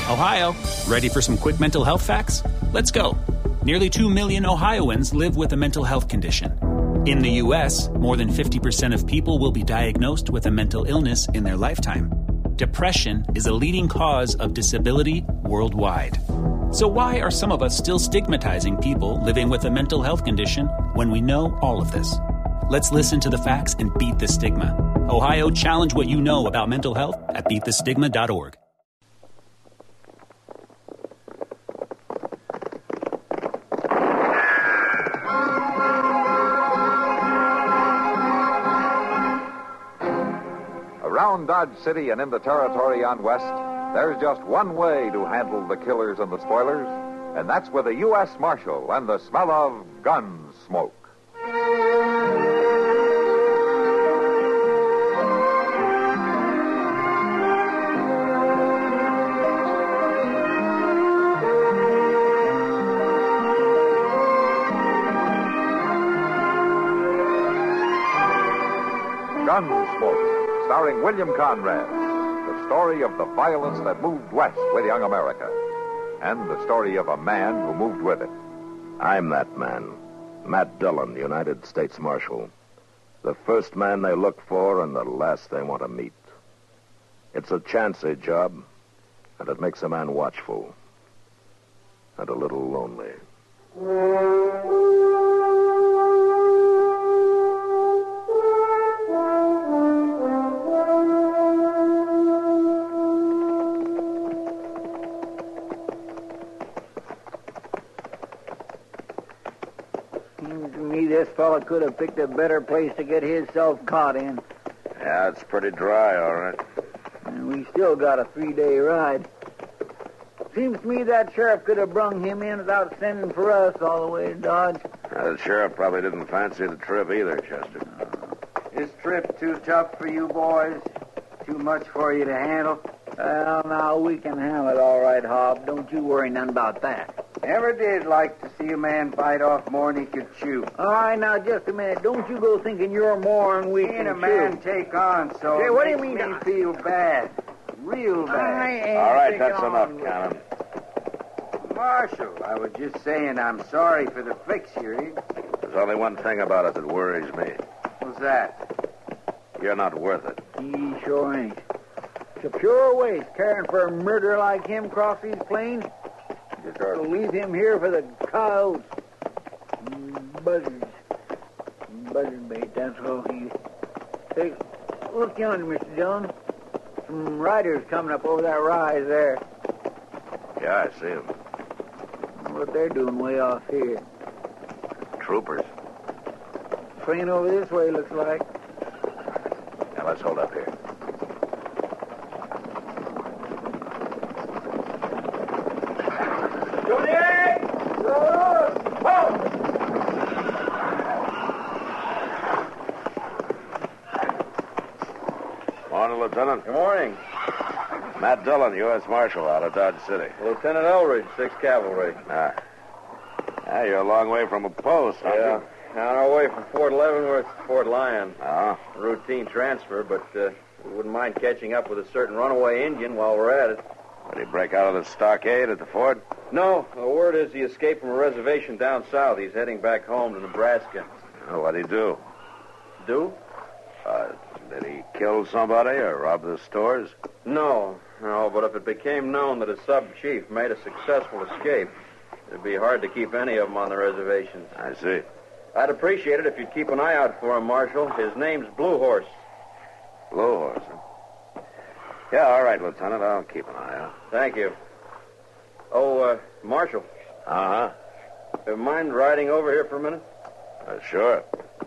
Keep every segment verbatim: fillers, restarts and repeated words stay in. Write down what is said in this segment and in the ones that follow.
Ohio, ready for some quick mental health facts? Let's go. Nearly two million Ohioans live with a mental health condition. In the U S, more than fifty percent of people will be diagnosed with a mental illness in their lifetime. Depression is a leading cause of disability worldwide. So why are some of us still stigmatizing people living with a mental health condition when we know all of this? Let's listen to the facts and beat the stigma. Ohio, challenge what you know about mental health at beat the stigma dot org. Around Dodge City and in the territory on West, there's just one way to handle the killers and the spoilers, and that's with a U S Marshal and the smell of gun smoke. Gunsmoke, starring William Conrad, the story of the violence that moved west with young America, and the story of a man who moved with it. I'm that man, Matt Dillon, United States Marshal. The first man they look for and the last they want to meet. It's a chancy job, and it makes a man watchful and a little lonely. This fella could have picked a better place to get himself caught in. Yeah, it's pretty dry, all right. And we still got a three-day ride. Seems to me that sheriff could have brung him in without sending for us all the way to Dodge. Uh, the sheriff probably didn't fancy the trip either, Chester. Uh, is trip too tough for you boys? Too much for you to handle? Well, now, we can handle it all right, Hob. Don't you worry none about that. Never did like to see a man bite off more than he could chew. All right, now, just a minute. Don't you go thinking you're more than we Seeing can a man chew. take on, so Hey, it what do you makes mean? me feel bad. Real bad. I ain't All right, taking that's on enough, with- Cannon. Marshal, I was just saying I'm sorry for the fix you're in. There's only one thing about it that worries me. What's that? You're not worth it. He sure ain't. It's a pure waste caring for a murderer like him across these plains. Just ought to leave him here for the coyotes. Buzzards. Buzzard bait, that's all he... Hey, look yonder, Mister Dillon. Some riders coming up over that rise there. Yeah, I see him. What they're doing way off here. Troopers. Train over this way, looks like. Now, let's hold up here. Morning, Lieutenant. Good morning. Matt Dillon, U S Marshal, out of Dodge City. Lieutenant Elridge, sixth Cavalry. Ah. Ah, you're a long way from a post, aren't Yeah. you? On our way from Fort Leavenworth to Fort Lyon. Uh-huh. Routine transfer, but uh, we wouldn't mind catching up with a certain runaway Indian while we're at it. Did he break out of the stockade at the fort? No, the word is he escaped from a reservation down south. He's heading back home to Nebraska. Oh, what'd he do? Do? Uh, did he kill somebody or rob the stores? No, no, but if it became known that a sub-chief made a successful escape, it'd be hard to keep any of them on the reservations. I see. I'd appreciate it if you'd keep an eye out for him, Marshal. His name's Blue Horse. Blue Horse, huh? Yeah, all right, Lieutenant. I'll keep an eye out. Thank you. Oh, uh, Marshal. Uh-huh. Do you mind riding over here for a minute? Uh, sure.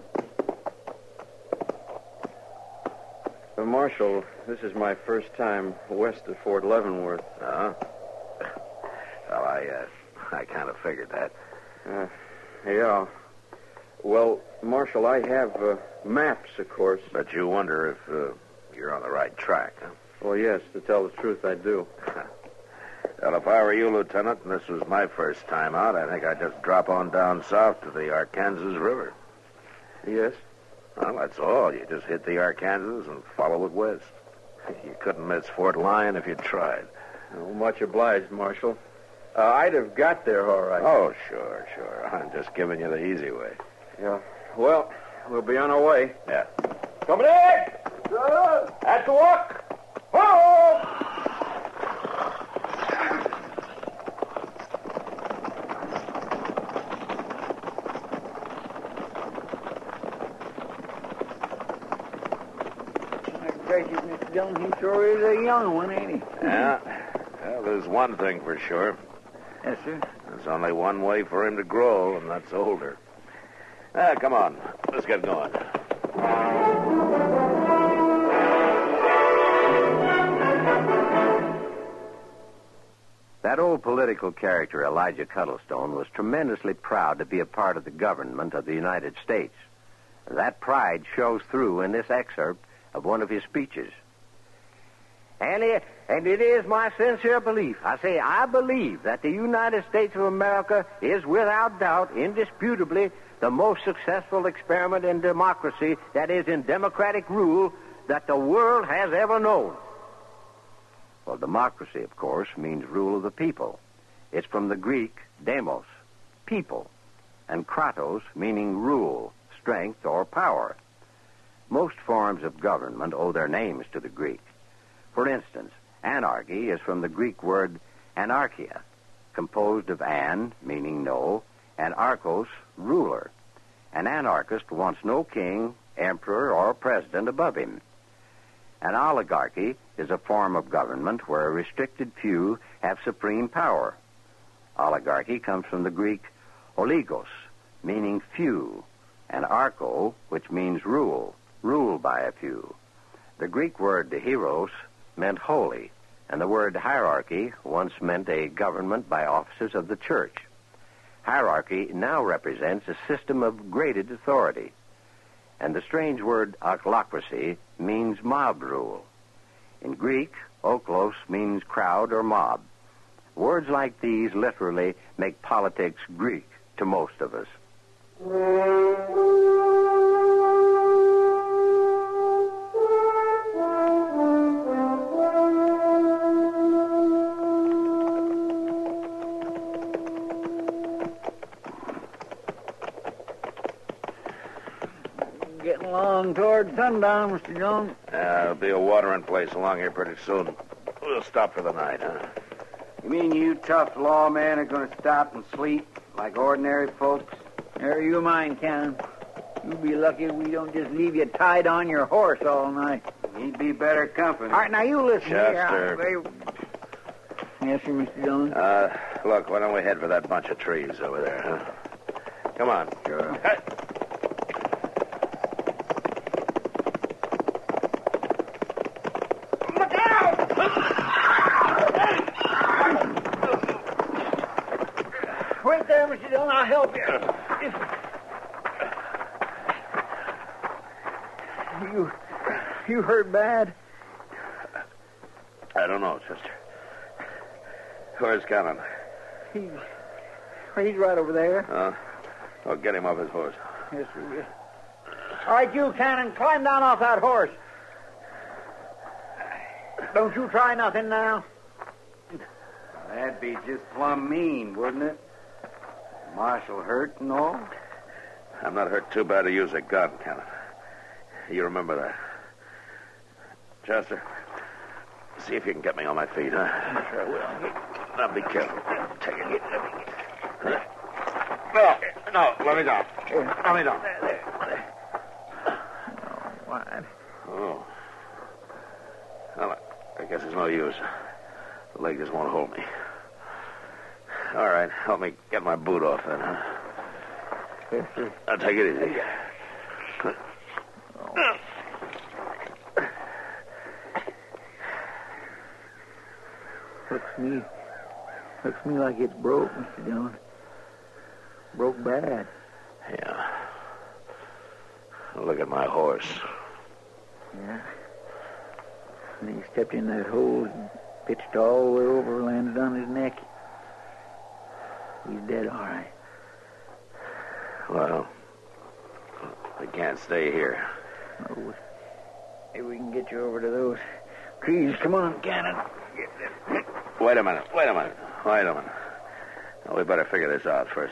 Uh, Marshal, this is my first time west of Fort Leavenworth. Uh-huh. Well, I, uh, I kind of figured that. Uh, yeah. Well, Marshal, I have uh, maps, of course. But you wonder if uh, you're on the right track, huh? Well, yes, to tell the truth, I do. Well, if I were you, Lieutenant, and this was my first time out, I think I'd just drop on down south to the Arkansas River. Yes? Well, that's all. You just hit the Arkansas and follow it west. You couldn't miss Fort Lyon if you tried. Oh, much obliged, Marshal. Uh, I'd have got there all right. Oh, sure, sure. I'm just giving you the easy way. Yeah. Well, we'll be on our way. Yeah. Coming in! Sir! At the walk! Whoa! Gracious, Mister Dillon, he sure is a young one, ain't he? Yeah. Well, there's one thing for sure. Yes, sir. There's only one way for him to grow, and that's older. Ah, come on. Let's get going. That old political character, Elijah Cuddlestone, was tremendously proud to be a part of the government of the United States. That pride shows through in this excerpt of one of his speeches. And it, and it is my sincere belief, I say, I believe that the United States of America is without doubt, indisputably, the most successful experiment in democracy, that is, in democratic rule, that the world has ever known. Well, democracy, of course, means rule of the people. It's from the Greek demos, people, and kratos, meaning rule, strength, or power. Most forms of government owe their names to the Greek. For instance, anarchy is from the Greek word anarchia, composed of an, meaning no, and archos, ruler. An anarchist wants no king, emperor, or president above him. An oligarchy is a form of government where a restricted few have supreme power. Oligarchy comes from the Greek oligos, meaning few, and archo, which means rule, rule by a few. The Greek word hieros meant holy, and the word hierarchy once meant a government by officers of the church. Hierarchy now represents a system of graded authority, and the strange word ochlocracy means mob rule. In Greek, oklos means crowd or mob. Words like these literally make politics Greek to most of us. Getting along toward sundown, Mister Jones. Uh, there'll be a watering place along here pretty soon. We'll stop for the night, huh? You mean you tough lawmen are going to stop and sleep like ordinary folks? There you mind, Cannon. You'll be lucky if we don't just leave you tied on your horse all night. He'd be better company. All right, now you listen Chester. here. I- Yes, sir, Mister Dillon. Uh, look, why don't we head for that bunch of trees over there, huh? Come on. Sure. Hey. Wait there, Mister Dillon. I'll help you. You, you hurt bad? I don't know, Chester. Where's Cannon? He, he's right over there. Uh, well, get him off his horse. Yes, sir. All right, you, Cannon, climb down off that horse. Don't you try nothing now. That'd be just plumb mean, wouldn't it? Marshal hurt and all? I'm not hurt too bad to use a gun, Cannon. You remember that. Chester, see if you can get me on my feet, huh? Sure I will. Now, be careful. Take it. No, no, let me down. Let me down. What? Oh. Well, I guess there's no use. The leg just won't hold me. All right, help me get my boot off then, huh? Yes, sir. Now, take it easy. Looks me, looks me like it's broke, Mister Dillon. Broke bad. Yeah. Look at my horse. Yeah. And he stepped in that hole and pitched all the way over, landed on his neck. He's dead, all right. Well, I can't stay here. Oh, maybe we can get you over to those trees. Come on, Cannon. wait a minute. Wait a minute. Wait a minute. Now, we better figure this out first.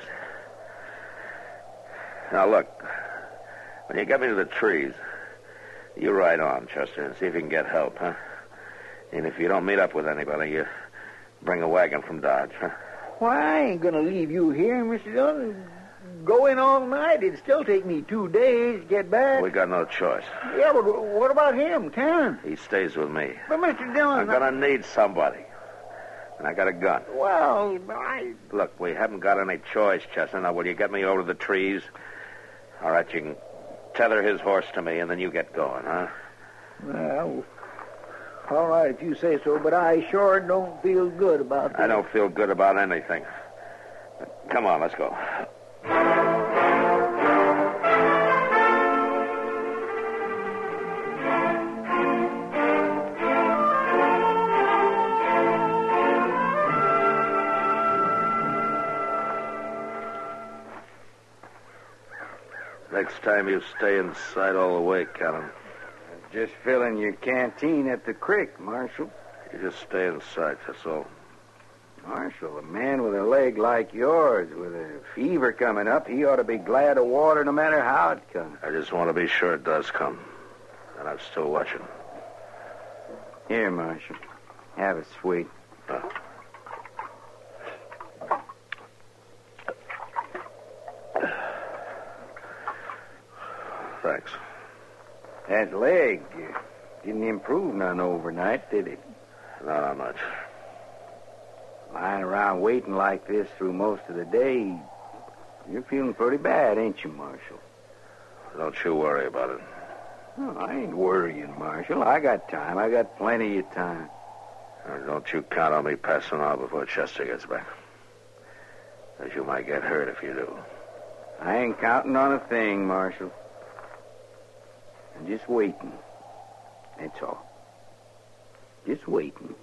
Now, look. When you get me to the trees, you ride on, Chester, and see if you can get help, huh? And if you don't meet up with anybody, you bring a wagon from Dodge, huh? Why, I ain't going to leave you here, Mister Dillon. Go in all night. It'd still take me two days to get back. We got no choice. Yeah, but what about him, Cannon? He stays with me. But, Mister Dillon... I'm going to need somebody. And I got a gun. Well, I... Look, we haven't got any choice, Chester. Now, will you get me over to the trees? All right, you can tether his horse to me, and then you get going, huh? Well, all right, if you say so, but I sure don't feel good about that. I don't feel good about anything. Come on, let's go. Next time you stay inside all the way, Cannon. Just filling your canteen at the creek, Marshal. You just stay inside, that's all. Marshal, a man with a leg like yours, with a fever coming up, he ought to be glad of water no matter how it comes. I just want to be sure it does come. And I'm still watching. Here, Marshal. Have it sweet. Uh. Thanks. That leg uh, didn't improve none overnight, did it? Not that much. Lying around waiting like this through most of the day, you're feeling pretty bad, ain't you, Marshal? Don't you worry about it. Oh, I ain't worrying, Marshal. I got time. I got plenty of time. Now, don't you count on me passing out before Chester gets back. Because you might get hurt if you do. I ain't counting on a thing, Marshal. I'm just waiting. That's all. Just waiting.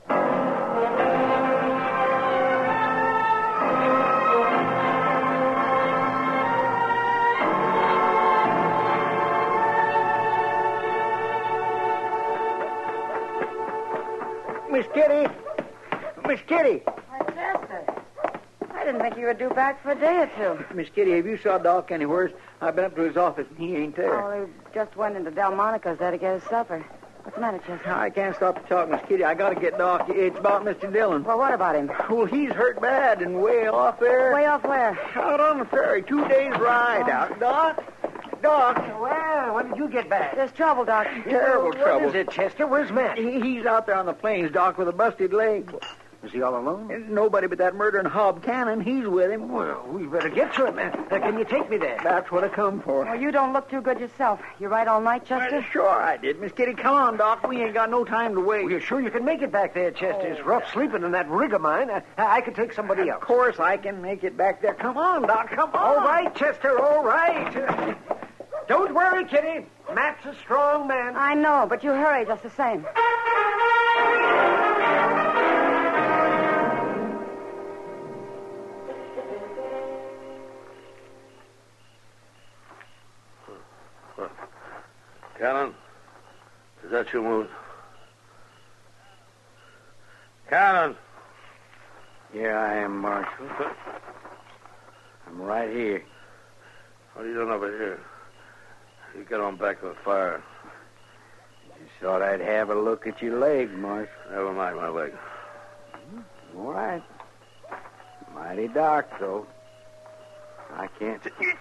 Miss Kitty! Miss Kitty! Why, Chester, I didn't think you would do back for a day or two. Miss Kitty, have you saw Doc anywhere? I've been up to his office, and he ain't there. Oh, he just went into Delmonico's there to get his supper. What's the matter, Chester? I can't stop to talk, Miss Kitty. I got to get Doc. It's about Mister Dillon. Well, what about him? Well, he's hurt bad and way off there. Way off where? Out on the ferry. Two days ride out. Doc? Doc? Well, when did you get back? There's trouble, Doc. Terrible What trouble. is it, Chester? Where's Matt? He, he's out there on the plains, Doc, with a busted leg. Is he all alone? There's nobody but that murdering Hob Cannon. He's with him. Well, we better get to him. Uh, can you take me there? That's what I come for. Well, you don't look too good yourself. You ride all night, Chester? Uh, sure I did. Miss Kitty, come on, Doc. We ain't got no time to wait. Well, you're sure you can make it back there, Chester? It's rough sleeping in that rig of mine. I, I could take somebody else. Of course I can make it back there. Come on, Doc. Come on. All right, Chester, all right. Don't worry, Kitty. Matt's a strong man. I know, but you hurry just the same. Cannon, is that you moving? Cannon! Here I am, Marshal. I'm right here. What are you doing over here? You get on back to the fire. Just thought I'd have a look at your leg, Marshal. Never mind my leg. All right. Mighty dark, though. I can't...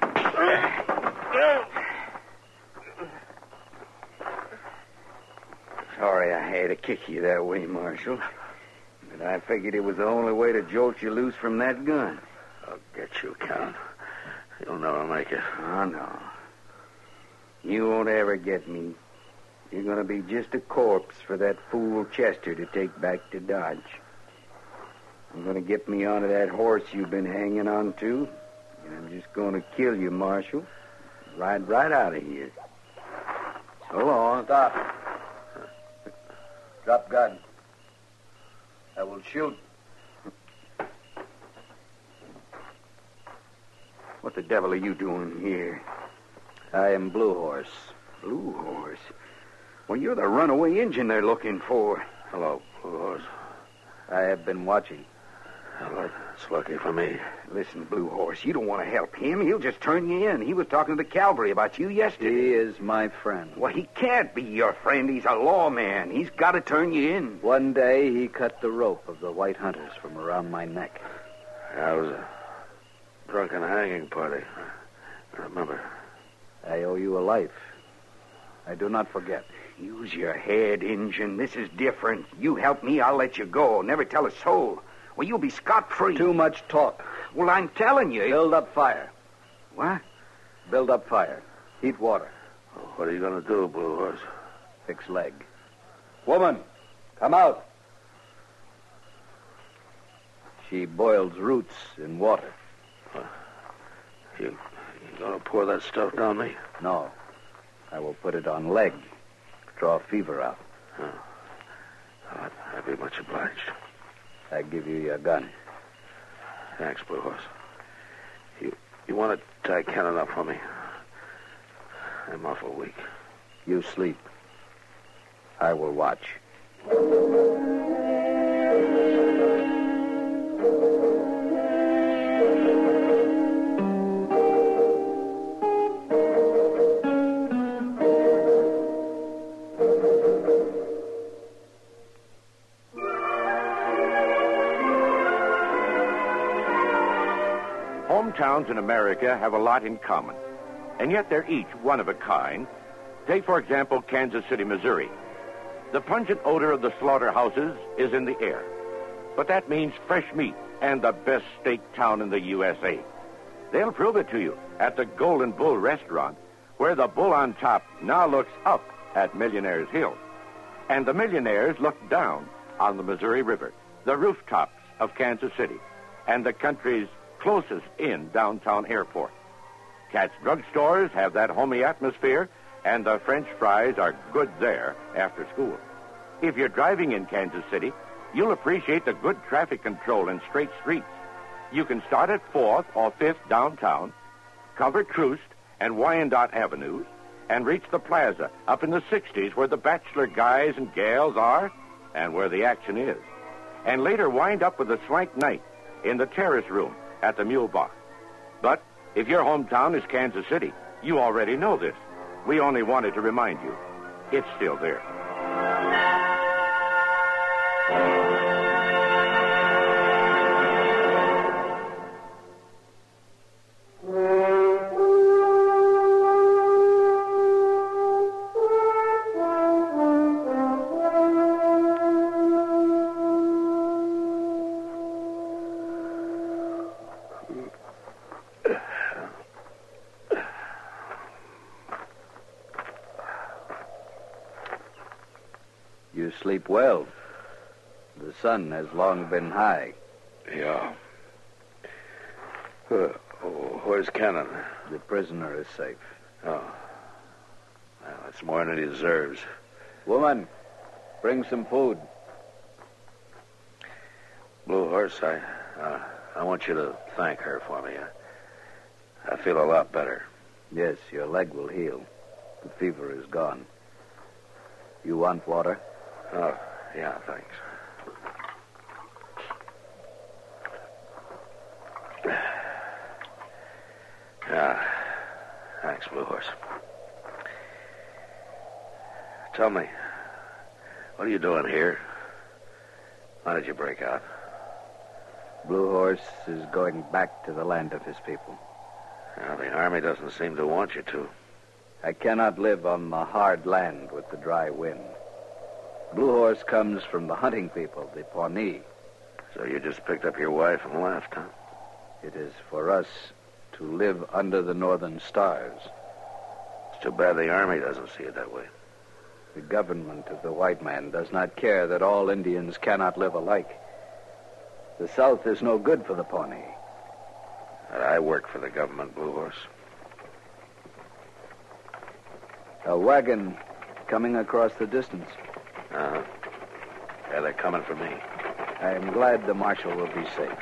Sorry I had to kick you that way, Marshal. But I figured it was the only way to jolt you loose from that gun. I'll get you, Count. You'll never make it. Oh, no. You won't ever get me. You're going to be just a corpse for that fool Chester to take back to Dodge. I'm going to get me onto that horse you've been hanging on to, and I'm just going to kill you, Marshal. Ride right out of here. So long. Stop. Drop gun. I will shoot. What the devil are you doing here? I am Blue Horse. Blue Horse? Well, you're the runaway Injun they're looking for. Hello, Blue Horse. I have been watching. Well, that's lucky for me. Listen, Blue Horse, you don't want to help him. He'll just turn you in. He was talking to the cavalry about you yesterday. He is my friend. Well, he can't be your friend. He's a lawman. He's got to turn you in. One day he cut the rope of the white hunters from around my neck. Yeah, it was a drunken hanging party. I remember. I owe you a life. I do not forget. Use your head, Injun. This is different. You help me, I'll let you go. Never tell a soul. Well, you'll be scot-free. Too much talk. Well, I'm telling you. Build up fire. What? Build up fire. Heat water. Well, what are you going to do, Blue Horse? Fix leg. Woman, come out. She boils roots in water. Uh, you, you going to pour that stuff down me? No. I will put it on leg. Draw fever out. Oh. I'd, I'd be much obliged. I give you your gun. Thanks, Blue Horse. You you want to tie cannon up for me? I'm awful weak. You sleep. I will watch. Hometowns in America have a lot in common, and yet they're each one of a kind. Take, for example, Kansas City, Missouri. The pungent odor of the slaughterhouses is in the air, but that means fresh meat and the best steak town in the U S A. They'll prove it to you at the Golden Bull restaurant, where the bull on top now looks up at Millionaire's Hill, and the millionaires look down on the Missouri River, the rooftops of Kansas City, and the country's closest in downtown airport. Cat's Drug Stores have that homey atmosphere, and the French fries are good there after school. If you're driving in Kansas City, you'll appreciate the good traffic control and straight streets. You can start at fourth or fifth downtown, cover Troost and Wyandotte Avenues, and reach the plaza up in the sixties where the bachelor guys and gals are and where the action is. And later wind up with a swank night in the terrace room at the Mule Bar. But if your hometown is Kansas City, you already know this. We only wanted to remind you. It's still there. You sleep well. The sun has long been high. Yeah. Uh, oh, where's Cannon? The prisoner is safe. Oh. Well, that's more than he deserves. Woman, bring some food. Blue Horse, I, uh, I want you to thank her for me. I, I feel a lot better. Yes, your leg will heal. The fever is gone. You want water? Oh, yeah, thanks. Yeah, thanks, Blue Horse. Tell me, what are you doing here? Why did you break out? Blue Horse is going back to the land of his people. Well, the Army doesn't seem to want you to. I cannot live on the hard land with the dry wind. Blue Horse comes from the hunting people, the Pawnee. So you just picked up your wife and left, huh? It is for us to live under the northern stars. It's too bad the Army doesn't see it that way. The government of the white man does not care that all Indians cannot live alike. The South is no good for the Pawnee. And I work for the government, Blue Horse. A wagon coming across the distance. Uh-huh. Yeah, they're coming for me. I am glad the marshal will be safe.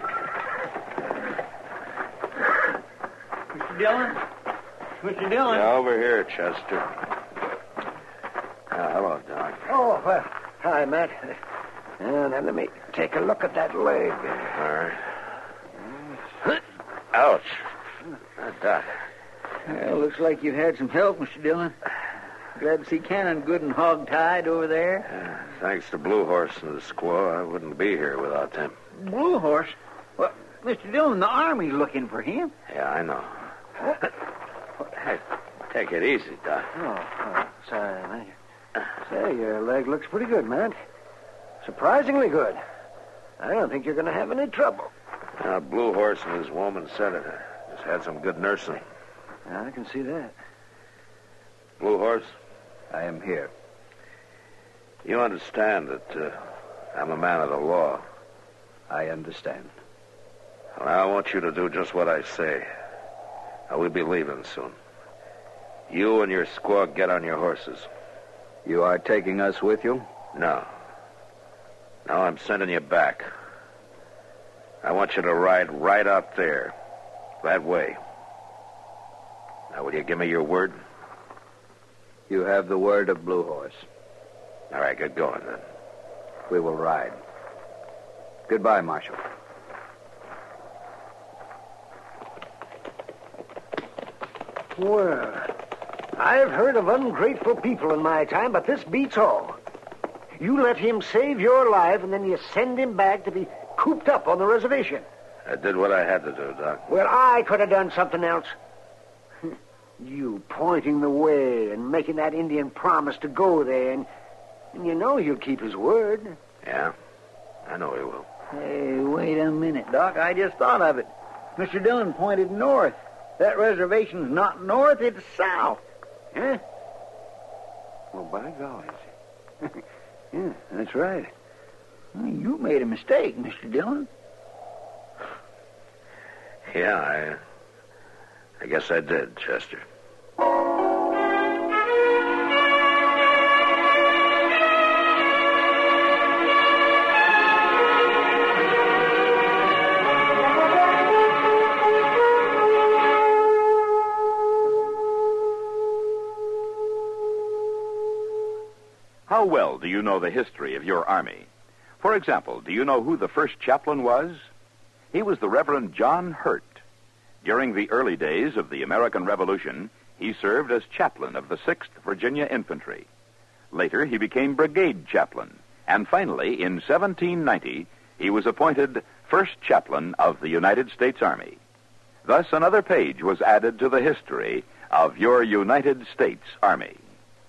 Mister Dillon? Mister Dillon? Yeah, over here, Chester. Uh, hello, Doc. Oh, well, hi, Matt. Now, now, let me take a look at that leg. All right. Ouch. That doc. Well, looks like you've had some help, Mister Dillon. Glad to see Cannon good and hog-tied over there. Yeah, thanks to Blue Horse and the squaw, I wouldn't be here without them. Blue Horse? Well, Mister Dillon, the Army's looking for him. Yeah, I know. Hey, take it easy, Doc. Oh, oh sorry, man. Say, your leg looks pretty good, man. Surprisingly good. I don't think you're going to have any trouble. Uh, Blue Horse and his woman said it. I just had some good nursing. Yeah, I can see that. Blue Horse? I am here. You understand that uh, I'm a man of the law. I understand. Well, I want you to do just what I say. Now, we'll be leaving soon. You and your squaw get on your horses. You are taking us with you? No. No, I'm sending you back. I want you to ride right out there. That way. Now, will you give me your word? You have the word of Blue Horse. All right, get going, then. We will ride. Goodbye, Marshal. Well, I've heard of ungrateful people in my time, but this beats all. You let him save your life, and then you send him back to be cooped up on the reservation. I did what I had to do, Doc. Well, I could have done something else. You pointing the way and making that Indian promise to go there, and, and you know he'll keep his word. Yeah, I know he will. Hey, wait a minute, Doc. I just thought of it. Mister Dillon pointed north. That reservation's not north, it's south. Huh? Well, by golly. Yeah, that's right. Well, you made a mistake, Mister Dillon. Yeah, I... I guess I did, Chester. How well do you know the history of your Army? For example, do you know who the first chaplain was? He was the Reverend John Hurt. During the early days of the American Revolution, he served as chaplain of the sixth Virginia Infantry. Later, he became brigade chaplain. And finally, in seventeen ninety, he was appointed first chaplain of the United States Army. Thus, another page was added to the history of your United States Army.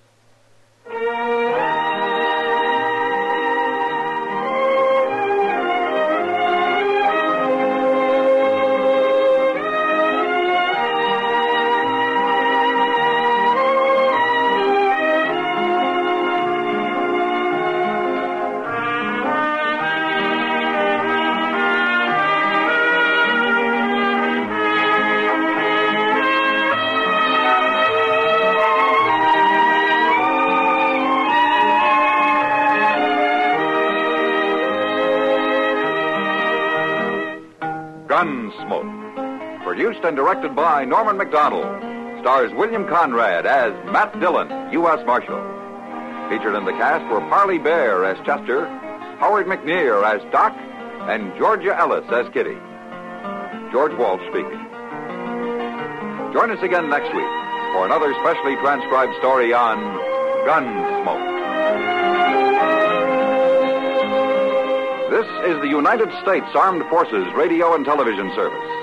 Gunsmoke. Produced and directed by Norman McDonald. Stars William Conrad as Matt Dillon, U S Marshal. Featured in the cast were Parley Bear as Chester, Howard McNear as Doc, and Georgia Ellis as Kitty. George Walsh speaking. Join us again next week for another specially transcribed story on Gunsmoke. This is the United States Armed Forces Radio and Television Service.